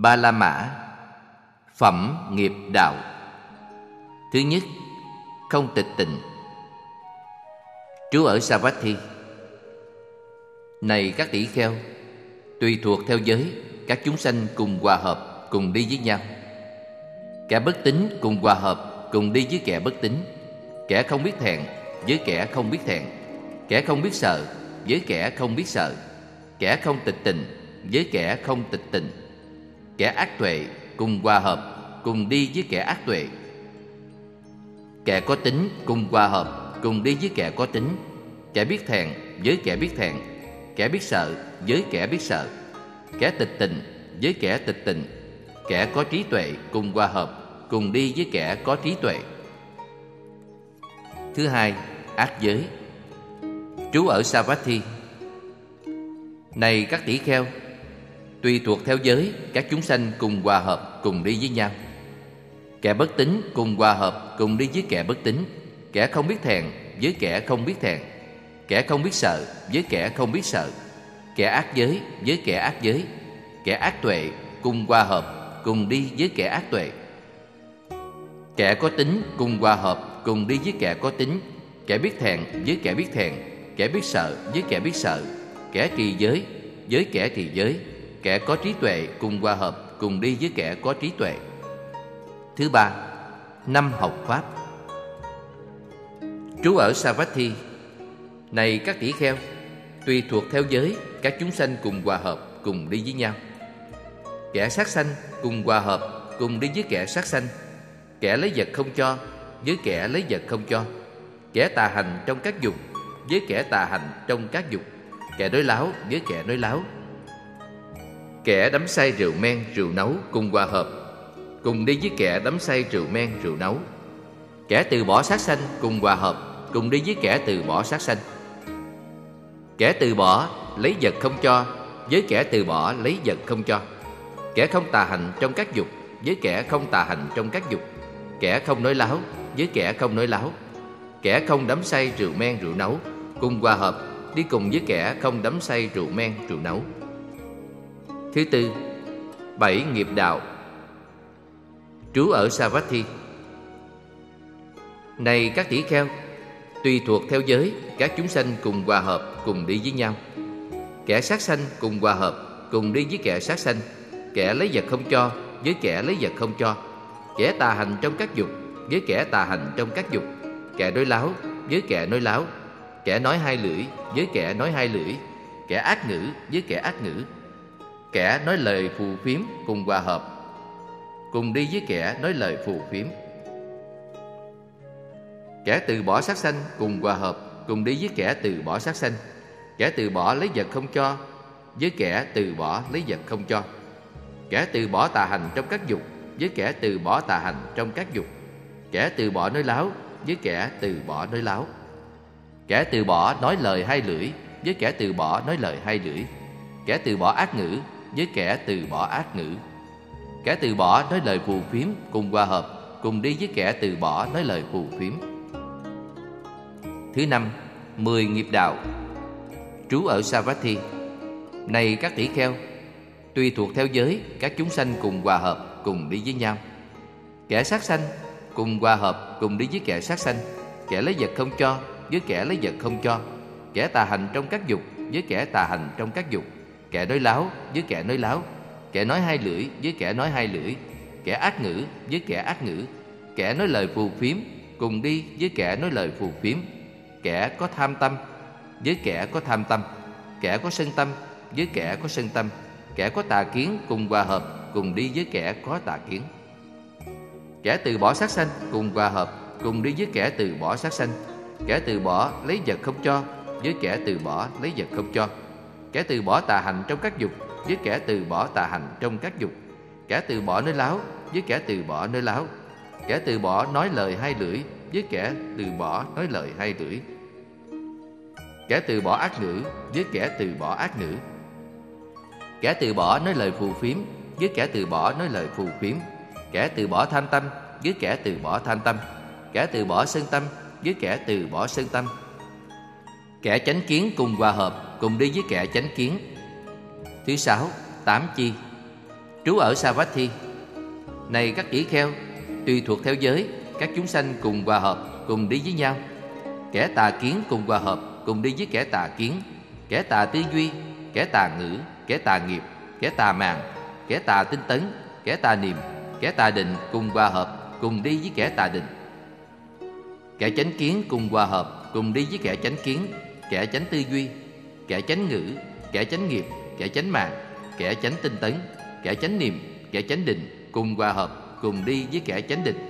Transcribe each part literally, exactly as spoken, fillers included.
Ba La Mã. Phẩm nghiệp đạo. Thứ nhất, không tịch tịnh. Trú ở Savatthi. Này các tỷ kheo, tùy thuộc theo giới, các chúng sanh cùng hòa hợp, cùng đi với nhau. Kẻ bất tín cùng hòa hợp, cùng đi với kẻ bất tín. Kẻ không biết thẹn với kẻ không biết thẹn. Kẻ không biết sợ với kẻ không biết sợ. Kẻ không tịch tịnh với kẻ không tịch tịnh. Kẻ ác tuệ cùng hòa hợp, cùng đi với kẻ ác tuệ. Kẻ có tính cùng hòa hợp, cùng đi với kẻ có tính. Kẻ biết thẹn với kẻ biết thẹn. Kẻ biết sợ với kẻ biết sợ. Kẻ tịch tịnh với kẻ tịch tịnh. Kẻ có trí tuệ cùng hòa hợp, cùng đi với kẻ có trí tuệ. Thứ hai, ác giới. Trú ở Savatthi. Này các tỷ kheo, tùy thuộc theo giới, các chúng sanh cùng hòa hợp, cùng đi với nhau. Kẻ bất tín cùng hòa hợp, cùng đi với kẻ bất tín. Kẻ không biết thẹn với kẻ không biết thẹn. Kẻ không biết sợ với kẻ không biết sợ. Kẻ ác giới với kẻ ác giới. Kẻ ác tuệ cùng hòa hợp, cùng đi với kẻ ác tuệ. Kẻ có tính cùng hòa hợp, cùng đi với kẻ có tính. Kẻ biết thẹn với kẻ biết thẹn. Kẻ biết sợ với kẻ biết sợ. Kẻ trì giới với kẻ trì giới. Kẻ có trí tuệ cùng hòa hợp, cùng đi với kẻ có trí tuệ. Thứ ba, năm học pháp. Trú ở Savatthi. Này các tỷ kheo, tùy thuộc theo giới, các chúng sanh cùng hòa hợp, cùng đi với nhau. Kẻ sát sanh cùng hòa hợp, cùng đi với kẻ sát sanh. Kẻ lấy vật không cho với kẻ lấy vật không cho. Kẻ tà hành trong các dục với kẻ tà hành trong các dục. Kẻ nói láo với kẻ nói láo. Kẻ đắm say rượu men, rượu nấu cùng hòa hợp, cùng đi với kẻ đắm say rượu men, rượu nấu. Kẻ từ bỏ sát sanh cùng hòa hợp, cùng đi với kẻ từ bỏ sát sanh. Kẻ từ bỏ lấy vật không cho với kẻ từ bỏ lấy vật không cho. Kẻ không tà hành trong các dục với kẻ không tà hành trong các dục. Kẻ không nói láo với kẻ không nói láo. Kẻ không đắm say rượu men, rượu nấu cùng hòa hợp, đi cùng với kẻ không đắm say rượu men, rượu nấu. Thứ tư, bảy nghiệp đạo. Trú ở Savatthi. Này các tỷ kheo, tùy thuộc theo giới, các chúng sanh cùng hòa hợp, cùng đi với nhau. Kẻ sát sanh cùng hòa hợp, cùng đi với kẻ sát sanh. Kẻ lấy vật không cho với kẻ lấy vật không cho. Kẻ tà hành trong các dục với kẻ tà hành trong các dục. Kẻ nói láo với kẻ nói láo. Kẻ nói hai lưỡi với kẻ nói hai lưỡi. Kẻ ác ngữ với kẻ ác ngữ. Kẻ nói lời phù phiếm cùng hòa hợp, cùng đi với kẻ nói lời phù phiếm. Kẻ từ bỏ sát sanh cùng hòa hợp, cùng đi với kẻ từ bỏ sát sanh. Kẻ từ bỏ lấy vật không cho với kẻ từ bỏ lấy vật không cho. Kẻ từ bỏ tà hành trong các dục với kẻ từ bỏ tà hành trong các dục. Kẻ từ bỏ nói láo với kẻ từ bỏ nói láo. Kẻ từ bỏ nói lời hai lưỡi với kẻ từ bỏ nói lời hai lưỡi. Kẻ từ bỏ ác ngữ với kẻ từ bỏ ác ngữ. Kẻ từ bỏ nói lời phù phiếm cùng hòa hợp, cùng đi với kẻ từ bỏ nói lời phù phiếm. Thứ năm, mười nghiệp đạo. Trú ở Savatthi. Này các tỷ kheo, tùy thuộc theo giới, các chúng sanh cùng hòa hợp, cùng đi với nhau. Kẻ sát sanh cùng hòa hợp, cùng đi với kẻ sát sanh. Kẻ lấy vật không cho với kẻ lấy vật không cho. Kẻ tà hành trong các dục với kẻ tà hành trong các dục. Kẻ nói láo với kẻ nói láo. Kẻ nói hai lưỡi với kẻ nói hai lưỡi. Kẻ ác ngữ với kẻ ác ngữ. Kẻ nói lời phù phiếm cùng đi với kẻ nói lời phù phiếm. Kẻ có tham tâm với kẻ có tham tâm. Kẻ có sân tâm với kẻ có sân tâm. Kẻ có tà kiến cùng hòa hợp, cùng đi với kẻ có tà kiến. Kẻ từ bỏ sát sanh cùng hòa hợp, cùng đi với kẻ từ bỏ sát sanh. Kẻ từ bỏ lấy vật không cho với kẻ từ bỏ lấy vật không cho. Kẻ từ bỏ tà hành trong các dục với kẻ từ bỏ tà hành trong các dục. Kẻ từ bỏ nói láo với kẻ từ bỏ nói láo. Kẻ từ bỏ nói lời hai lưỡi với kẻ từ bỏ nói lời hai lưỡi. Kẻ từ bỏ ác ngữ với kẻ từ bỏ ác ngữ. Kẻ từ bỏ nói lời phù phiếm với kẻ từ bỏ nói lời phù phiếm. Kẻ từ bỏ tham tâm với kẻ từ bỏ tham tâm. Kẻ từ bỏ sân tâm với kẻ từ bỏ sân tâm. Kẻ chánh kiến cùng hòa hợp, cùng đi với kẻ chánh kiến. Thứ sáu, tám chi. trú ở Savatthi. Này các tỷ kheo, tùy thuộc theo giới, các chúng sanh cùng hòa hợp, cùng đi với nhau. Kẻ tà kiến cùng hòa hợp, cùng đi với kẻ tà kiến. Kẻ tà tư duy, kẻ tà ngữ, kẻ tà nghiệp, kẻ tà màng, kẻ tà tinh tấn, kẻ tà niệm, kẻ tà định cùng hòa hợp, cùng đi với kẻ tà định. Kẻ chánh kiến cùng hòa hợp, cùng đi với kẻ chánh kiến, kẻ chánh tư duy, kẻ chánh ngữ, kẻ chánh nghiệp, kẻ chánh màng, kẻ chánh tinh tấn, kẻ chánh niệm, kẻ chánh định cùng hòa hợp, cùng đi với kẻ chánh định.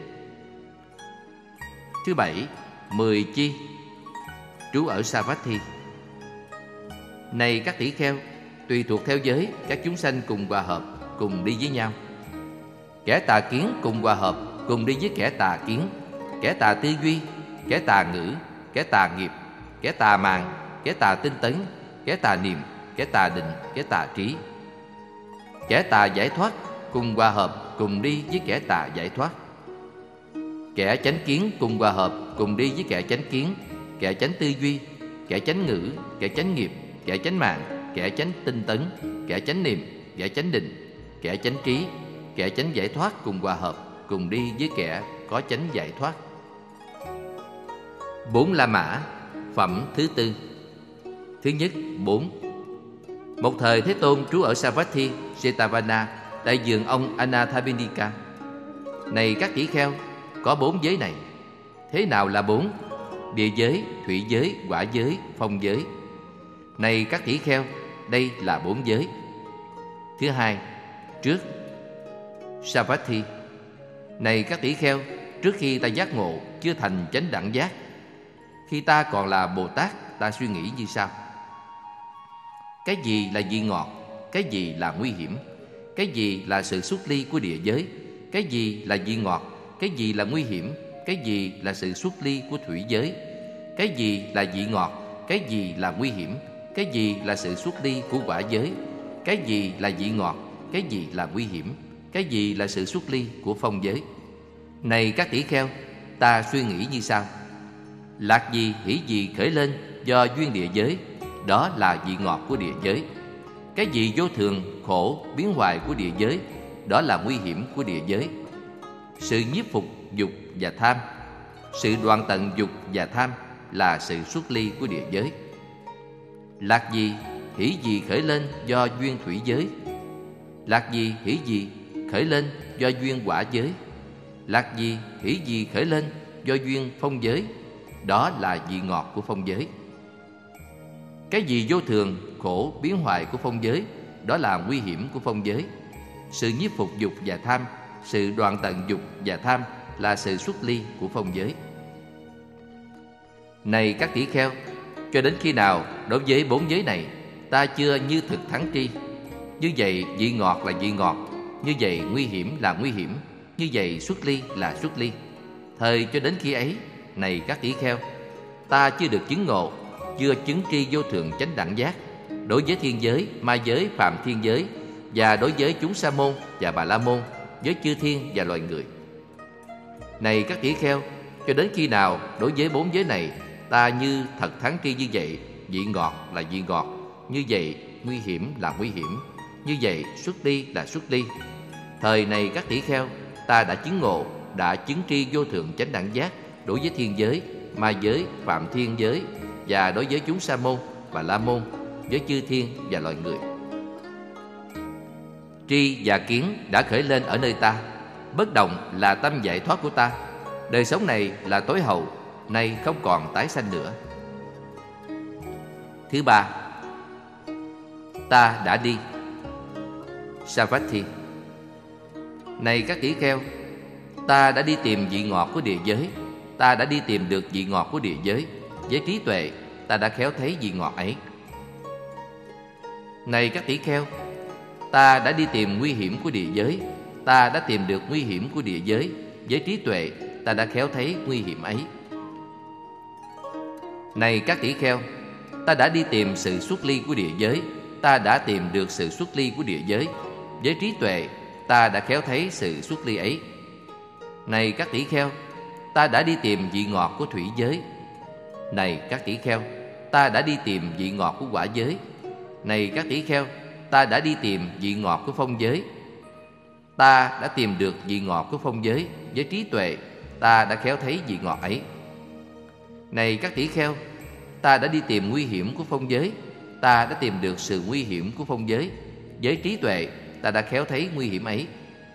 Thứ bảy, mười chi, trú ở Savatthi. Này các tỷ kheo, tùy thuộc theo giới, các chúng sanh cùng hòa hợp, cùng đi với nhau. Kẻ tà kiến cùng hòa hợp, cùng đi với kẻ tà kiến, kẻ tà tư duy, kẻ tà ngữ, kẻ tà nghiệp, kẻ tà màng, kẻ tà tinh tấn, kẻ tà niệm, kẻ tà định, kẻ tà trí. Kẻ tà giải thoát cùng hòa hợp, cùng đi với kẻ tà giải thoát. Kẻ chánh kiến cùng hòa hợp, cùng đi với kẻ chánh kiến, kẻ chánh tư duy, kẻ chánh ngữ, kẻ chánh nghiệp, kẻ chánh màng, kẻ chánh tinh tấn, kẻ chánh niệm, kẻ chánh định, kẻ chánh trí, kẻ chánh giải thoát cùng hòa hợp, cùng đi với kẻ có chánh giải thoát. Bốn La Mã, phẩm thứ tư. Thứ nhất, bốn. Một thời Thế Tôn trú ở Savatthi, Jetavana, tại vườn ông Anathapindika. Này các tỷ kheo, có bốn giới này. Thế nào là bốn? Địa giới, thủy giới, hỏa giới, phong giới. Này các tỷ kheo, đây là bốn giới. Thứ hai, trước. Savatthi. Này các tỷ kheo, trước khi ta giác ngộ, chưa thành chánh đẳng giác. Khi ta còn là Bồ Tát, ta suy nghĩ như sau: cái gì là vị ngọt? Cái gì là nguy hiểm? Cái gì là sự xuất ly của địa giới? Cái gì là vị ngọt? Cái gì là nguy hiểm? Cái gì là sự xuất ly của thủy giới? Cái gì là vị ngọt? Cái gì là nguy hiểm? Cái gì là sự xuất ly của hỏa giới? Cái gì là vị ngọt? Cái gì là nguy hiểm? Cái gì là sự xuất ly của phong giới? Này các tỷ kheo, ta suy nghĩ như sau: lạc gì hỷ gì khởi lên do duyên địa giới, đó là vị ngọt của địa giới. Cái gì vô thường, khổ, biến hoại của địa giới, đó là nguy hiểm của địa giới. Sự nhiếp phục dục và tham, sự đoạn tận dục và tham là sự xuất ly của địa giới. Lạc gì hỷ gì khởi lên do duyên thủy giới, lạc gì hỷ gì khởi lên do duyên hỏa giới, lạc gì hỷ gì khởi lên do duyên phong giới, đó là vị ngọt của phong giới. Cái gì vô thường, khổ, biến hoại của phong giới, đó là nguy hiểm của phong giới. Sự nhiếp phục dục và tham, sự đoạn tận dục và tham là sự xuất ly của phong giới. Này các tỷ kheo, cho đến khi nào đối với bốn giới này ta chưa như thực thắng tri, như vậy vị ngọt là vị ngọt, như vậy nguy hiểm là nguy hiểm, như vậy xuất ly là xuất ly, thời cho đến khi ấy, này các tỷ kheo, ta chưa được chứng ngộ, chưa chứng tri vô thượng chánh đẳng giác đối với thiên giới, ma giới, phàm thiên giới, và đối với chúng sa môn và bà la môn, với chư thiên và loài người. Này các tỷ kheo, cho đến khi nào đối với bốn giới này ta như thật thắng tri như vậy, vị ngọt là vị ngọt, như vậy nguy hiểm là nguy hiểm, như vậy xuất ly là xuất ly, thời này các tỷ kheo, ta đã chứng ngộ, đã chứng tri vô thượng chánh đẳng giác đối với thiên giới, ma giới, phạm thiên giới, và đối với chúng sa môn, bà la môn, với chư thiên và loài người. Tri và kiến đã khởi lên ở nơi ta, bất động là tâm giải thoát của ta. Đời sống này là tối hậu, nay không còn tái sanh nữa. Thứ ba, ta đã đi. Savatthi. Này các tỷ kheo, ta đã đi tìm vị ngọt của địa giới, ta đã đi tìm được vị ngọt của địa giới. Với trí tuệ, ta đã khéo thấy vị ngọt ấy. Này các tỷ kheo, ta đã đi tìm nguy hiểm của địa giới, ta đã tìm được nguy hiểm của địa giới. Với trí tuệ, ta đã khéo thấy nguy hiểm ấy. Này các tỷ kheo, ta đã đi tìm sự xuất ly của địa giới, ta đã tìm được sự xuất ly của địa giới. Với trí tuệ, ta đã khéo thấy sự xuất ly ấy. Này các tỷ kheo, ta đã đi tìm vị ngọt của thủy giới. Này các tỷ kheo, ta đã đi tìm vị ngọt của hỏa giới. Này các tỷ kheo, ta đã đi tìm vị ngọt của phong giới. ta đã tìm được vị ngọt của phong giới. Với trí tuệ, ta đã khéo thấy vị ngọt ấy. Này các tỷ kheo, ta đã đi tìm nguy hiểm của phong giới. Ta đã tìm được sự nguy hiểm của phong giới. Với trí tuệ, ta đã khéo thấy nguy hiểm ấy.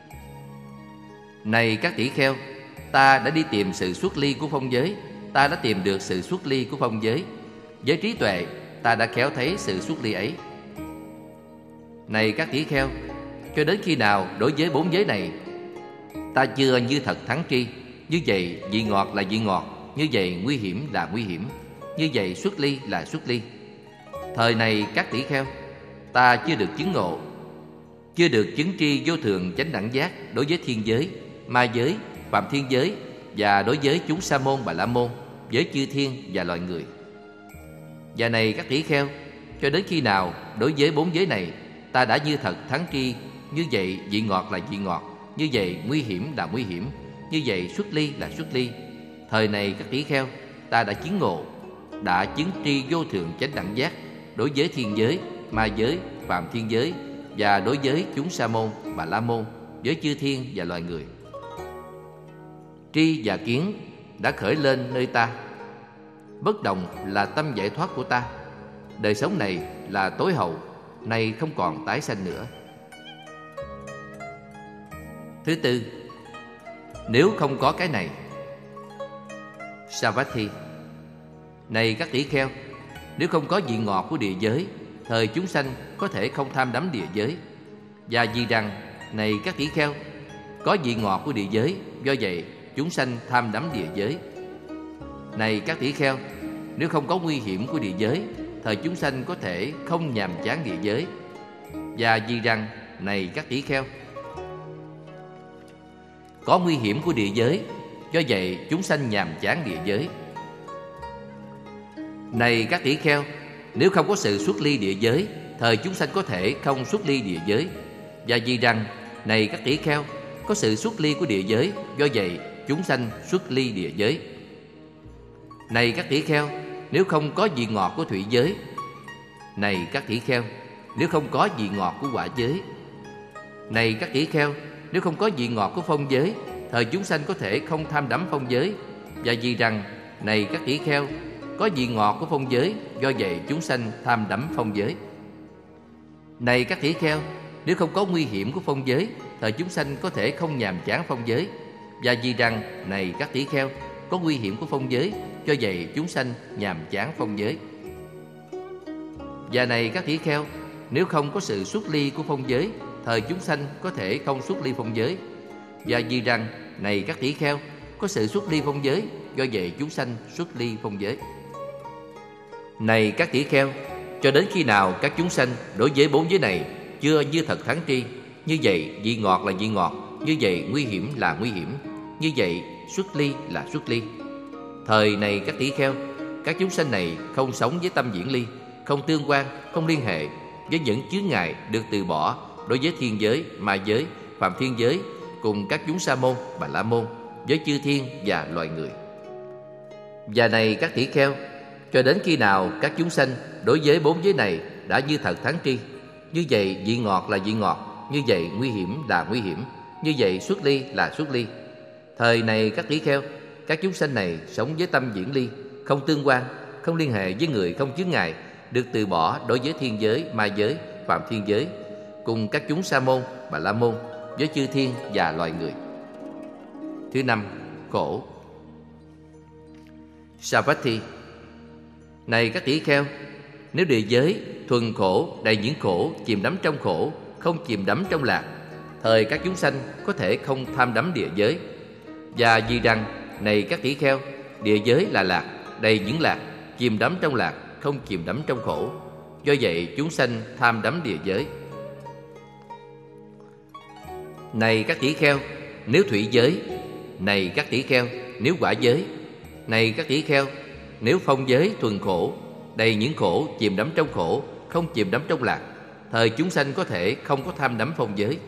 Này các tỷ kheo, ta đã đi tìm sự xuất ly của phong giới. Ta đã tìm được sự xuất ly của phong giới. Với trí tuệ, ta đã khéo thấy sự xuất ly ấy. Này các tỷ kheo, cho đến khi nào đối với bốn giới này ta chưa như thật thắng tri, như vậy vị ngọt là vị ngọt, như vậy nguy hiểm là nguy hiểm, như vậy xuất ly là xuất ly. Thời này các tỷ kheo, ta chưa được chứng ngộ, chưa được chứng tri vô thường chánh đẳng giác đối với thiên giới, ma giới, phạm thiên giới và đối với chúng sa môn bà la môn, với chư thiên và loài người. Và này các tỷ kheo, cho đến khi nào đối với bốn giới này ta đã như thật thắng tri, như vậy vị ngọt là vị ngọt, như vậy nguy hiểm là nguy hiểm, như vậy xuất ly là xuất ly. Thời này các tỷ kheo, ta đã chứng ngộ, đã chứng tri vô thường chánh đẳng giác đối với thiên giới, ma giới, phạm thiên giới và đối với chúng sa môn, bà la môn, với chư thiên và loài người. Tri và kiến đã khởi lên nơi ta. Bất động là tâm giải thoát của ta. Đời sống này là tối hậu, nay không còn tái sanh nữa. Thứ tư, nếu không có cái này. Savatthi: Này các tỷ kheo, nếu không có vị ngọt của địa giới, thời chúng sanh có thể không tham đắm địa giới. Và vì rằng, này các tỷ kheo, có vị ngọt của địa giới, do vậy chúng sanh tham đắm địa giới. Này các tỷ kheo, nếu không có nguy hiểm của địa giới, thời chúng sanh có thể không nhàm chán địa giới. Và vì rằng, này các tỷ kheo, có nguy hiểm của địa giới, do vậy chúng sanh nhàm chán địa giới. Này các tỷ kheo, nếu không có sự xuất ly địa giới, thời chúng sanh có thể không xuất ly địa giới. Và vì rằng, này các tỷ kheo, có sự xuất ly của địa giới, do vậy chúng sanh xuất ly địa giới. Này các tỷ kheo, nếu không có vị ngọt của thủy giới. Này các tỷ kheo, nếu không có vị ngọt của quả giới. Này các tỷ kheo, nếu không có vị ngọt của phong giới, thời chúng sanh có thể không tham đắm phong giới. Và vì rằng, này các tỷ kheo, có vị ngọt của phong giới, do vậy chúng sanh tham đắm phong giới. Này các tỷ kheo, nếu không có nguy hiểm của phong giới, thời chúng sanh có thể không nhàm chán phong giới. Và vì rằng, này các tỷ kheo, có nguy hiểm của phong giới, do vậy chúng sanh nhàm chán phong giới. Và này các tỷ kheo, nếu không có sự xuất ly của phong giới, thời chúng sanh có thể không xuất ly phong giới. Và vì rằng, này các tỷ kheo, có sự xuất ly phong giới, do vậy chúng sanh xuất ly phong giới. Này các tỷ kheo, cho đến khi nào các chúng sanh đối với bốn giới này chưa như thật thắng tri, như vậy vị ngọt là vị ngọt, như vậy nguy hiểm là nguy hiểm, như vậy xuất ly là xuất ly. Thời này các tỷ kheo, các chúng sanh này không sống với tâm viễn ly, không tương quan, không liên hệ với những chướng ngại được từ bỏ đối với thiên giới, ma giới, phạm thiên giới cùng các chúng sa môn, bà la môn, với chư thiên và loài người. Và này các tỷ kheo, cho đến khi nào các chúng sanh đối với bốn giới này đã như thật thắng tri, như vậy vị ngọt là vị ngọt, như vậy nguy hiểm là nguy hiểm, như vậy xuất ly là xuất ly. Thời này các tỷ kheo, các chúng sanh này sống với tâm viễn ly, không tương quan, không liên hệ với người không chướng ngại, được từ bỏ đối với thiên giới, ma giới, phạm thiên giới cùng các chúng sa môn, bà la môn, với chư thiên và loài người. Thứ năm, khổ. Savatthi: Này các tỷ kheo, nếu địa giới thuần khổ, đầy những khổ, chìm đắm trong khổ, không chìm đắm trong lạc, thời các chúng sanh có thể không tham đắm địa giới. Và vì rằng, này các tỷ kheo, địa giới là lạc, đầy những lạc, chìm đắm trong lạc, không chìm đắm trong khổ, do vậy chúng sanh tham đắm địa giới. Này các tỷ kheo, nếu thủy giới. Này các tỷ kheo, nếu quả giới. Này các tỷ kheo, nếu phong giới thuần khổ, đầy những khổ, chìm đắm trong khổ, không chìm đắm trong lạc, thời chúng sanh có thể không có tham đắm phong giới.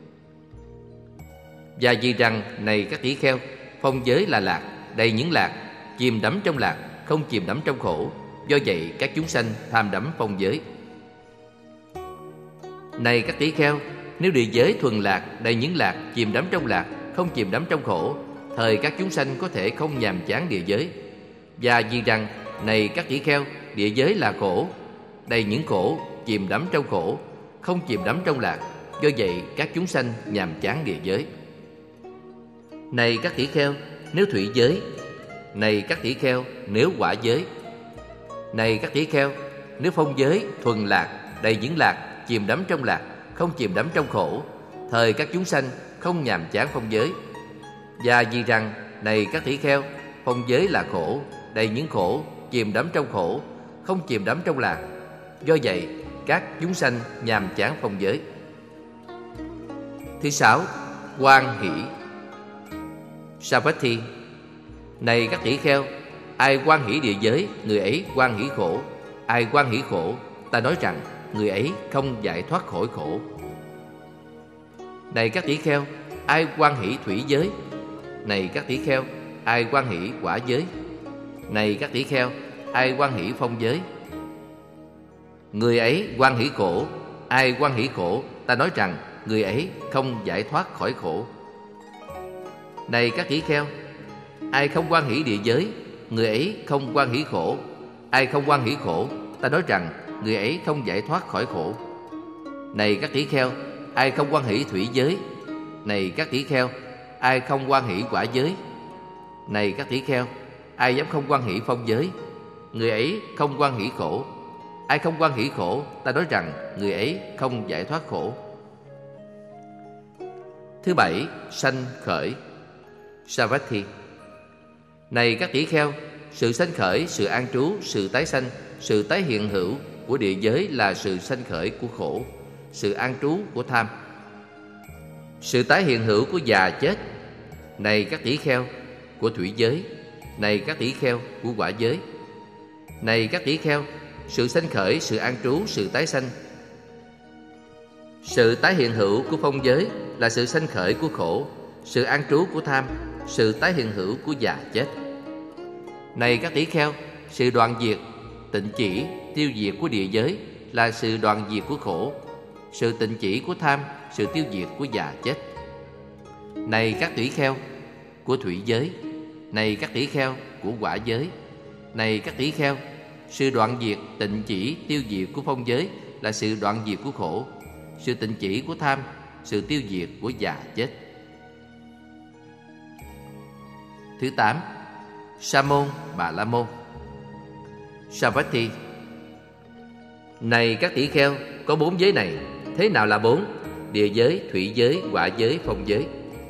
Và vì rằng, này các tỷ kheo, phong giới là lạc, đầy những lạc, chìm đắm trong lạc, không chìm đắm trong khổ, do vậy các chúng sanh tham đắm phong giới. Này các tỷ kheo, nếu địa giới thuần lạc, đầy những lạc, chìm đắm trong lạc, không chìm đắm trong khổ, thời các chúng sanh có thể không nhàm chán địa giới. Và vì rằng, này các tỷ kheo, địa giới là khổ, đầy những khổ, chìm đắm trong khổ, không chìm đắm trong lạc, do vậy các chúng sanh nhàm chán địa giới. Này các tỷ kheo, nếu thủy giới, này các tỷ kheo, nếu quả giới, này các tỷ kheo, nếu phong giới, thuần lạc, đầy những lạc, chìm đắm trong lạc, không chìm đắm trong khổ, thời các chúng sanh không nhàm chán phong giới. Và vì rằng, này các tỷ kheo, phong giới là khổ, đầy những khổ, chìm đắm trong khổ, không chìm đắm trong lạc, do vậy các chúng sanh nhàm chán phong giới. Thứ sáu, hoan hỷ. Savatthi. Này các tỷ kheo, ai hoan hỷ địa giới, người ấy hoan hỷ khổ. Ai hoan hỷ khổ, ta nói rằng người ấy không giải thoát khỏi khổ. Này các tỷ kheo, ai hoan hỷ thủy giới. Này các tỷ kheo, ai hoan hỷ quả giới. Này các tỷ kheo, ai hoan hỷ phong giới. Người ấy hoan hỷ khổ. Ai hoan hỷ khổ, ta nói rằng người ấy không giải thoát khỏi khổ. Này các tỷ kheo, ai không hoan hỷ địa giới, người ấy không hoan hỷ khổ. Ai không hoan hỷ khổ, ta nói rằng người ấy không giải thoát khỏi khổ. Này các tỷ kheo, ai không hoan hỷ thủy giới. Này các tỷ kheo, ai không hoan hỷ quả giới. Này các tỷ kheo, ai dám không hoan hỷ phong giới, người ấy không hoan hỷ khổ. Ai không hoan hỷ khổ, ta nói rằng người ấy không giải thoát khổ. Thứ bảy, sanh khởi. Savatthi. Này các tỷ kheo, sự sanh khởi, sự an trú, sự tái sanh, sự tái hiện hữu của địa giới là sự sanh khởi của khổ, sự an trú của tham, sự tái hiện hữu của già chết. Này các tỷ kheo, của thủy giới. Này các tỷ kheo, của quả giới. Này các tỷ kheo, sự sanh khởi, sự an trú, sự tái sanh, sự tái hiện hữu của phong giới là sự sanh khởi của khổ, sự an trú của tham, sự tái hiện hữu của già chết. Này các tỷ kheo, sự đoạn diệt, tịnh chỉ, tiêu diệt của địa giới là sự đoạn diệt của khổ, sự tịnh chỉ của tham, sự tiêu diệt của già chết. Này các tỷ kheo, của thủy giới. Này các tỷ kheo, của quả giới. Này các tỷ kheo, sự đoạn diệt, tịnh chỉ, tiêu diệt của phong giới là sự đoạn diệt của khổ, sự tịnh chỉ của tham, sự tiêu diệt của già chết. Thứ tám, Sa môn, Bà la môn. Savatthi. Này các tỷ kheo, có bốn giới này. Thế nào là bốn? Địa giới, thủy giới, quả giới, phong giới.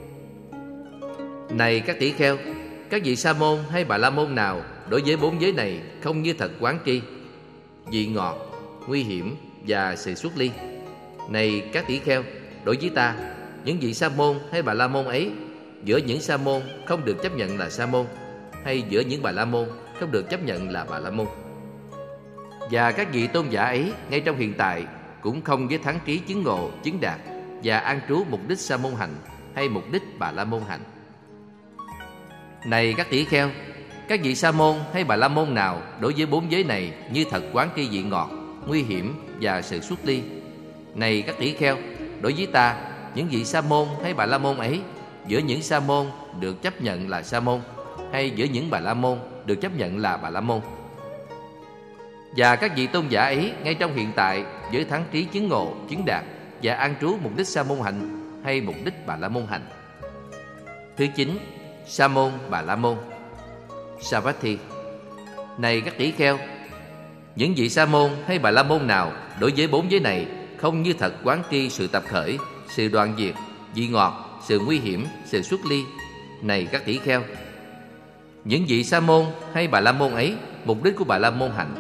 Này các tỷ kheo, các vị sa môn hay bà la môn nào đối với bốn giới này không như thật quán tri, vị ngọt, nguy hiểm và sự xuất ly. Này các tỷ kheo, đối với ta, những vị sa môn hay bà la môn ấy, giữa những sa môn không được chấp nhận là sa môn, hay giữa những bà la môn không được chấp nhận là bà la môn. Và các vị tôn giả ấy ngay trong hiện tại cũng không với thắng trí chứng ngộ, chứng đạt và an trú mục đích sa môn hạnh hay mục đích bà la môn hạnh. Này các tỷ kheo, các vị sa môn hay bà la môn nào đối với bốn giới này như thật quán tri vị ngọt, nguy hiểm và sự xuất ly. Này các tỷ kheo, đối với ta, những vị sa môn hay bà la môn ấy, giữa những sa môn được chấp nhận là sa môn, hay giữa những bà la môn được chấp nhận là bà la môn. Và các vị tôn giả ấy ngay trong hiện tại với thắng trí chứng ngộ, chứng đạt và an trú mục đích sa môn hạnh hay mục đích bà la môn hạnh. Thứ chín, sa môn, bà la môn. Savatthi. Này các tỷ kheo, những vị sa môn hay bà la môn nào đối với bốn giới này không như thật quán tri sự tập khởi, sự đoạn diệt, vị ngọt, sự nguy hiểm, sự xuất ly. Này các tỷ kheo, những vị sa môn hay bà la môn ấy, mục đích của bà la môn hạnh.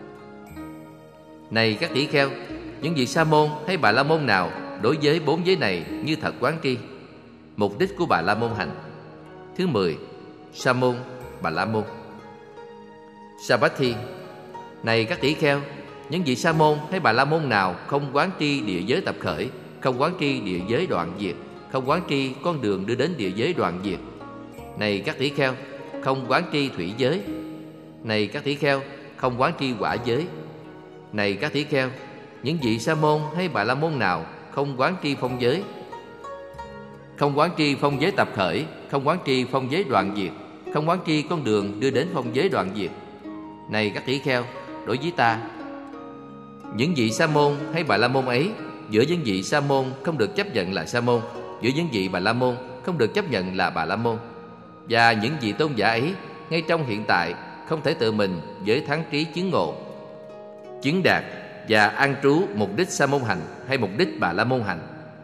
Này các tỷ kheo, những vị sa môn hay bà la môn nào đối với bốn giới này như thật quán tri, mục đích của bà la môn hạnh. Thứ mười, sa môn, bà la môn. Savatthi. Này các tỷ kheo, những vị sa môn hay bà la môn nào không quán tri địa giới tập khởi, không quán tri địa giới đoạn diệt, không quán tri con đường đưa đến địa giới đoạn diệt. Này các tỷ kheo, không quán tri thủy giới. Này các tỷ kheo, không quán tri quả giới. Này các tỷ kheo, những vị sa môn hay bà la môn nào không quán tri phong giới, không quán tri phong giới tập khởi, không quán tri phong giới đoạn diệt, không quán tri con đường đưa đến phong giới đoạn diệt. Này các tỷ kheo, đối với ta, những vị sa môn hay bà la môn ấy, giữa những vị sa môn không được chấp nhận là sa môn, giữa những vị bà la môn không được chấp nhận là bà la môn. Và những vị tôn giả ấy, ngay trong hiện tại, không thể tự mình với thắng trí chứng ngộ, chứng đạt và an trú mục đích sa môn hành hay mục đích bà la môn hành.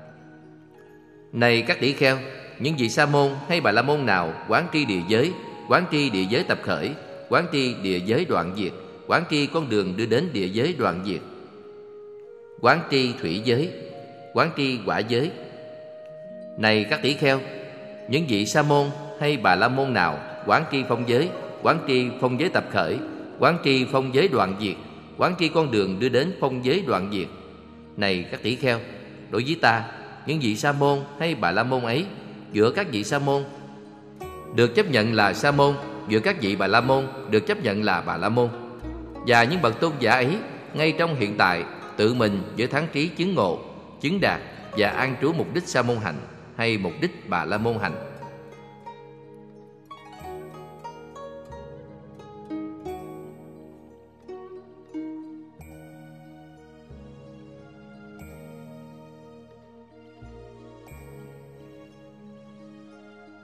Này các tỷ kheo, những vị sa môn hay bà la môn nào quán tri địa giới, quán tri địa giới tập khởi, quán tri địa giới đoạn diệt, quán tri con đường đưa đến địa giới đoạn diệt, quán tri thủy giới, quán tri quả giới. Này các tỷ kheo, những vị sa môn hay bà la môn nào quán tri phong giới, quán tri phong giới tập khởi, quán tri phong giới đoạn diệt, quán tri con đường đưa đến phong giới đoạn diệt. Này các tỷ kheo, đối với ta, những vị sa môn hay bà la môn ấy, giữa các vị sa môn được chấp nhận là sa môn, giữa các vị bà la môn được chấp nhận là bà la môn. Và những bậc tôn giả ấy, ngay trong hiện tại, tự mình với thắng trí chứng ngộ, chứng đạt và an trú mục đích sa môn hành hay mục đích bà la môn hành.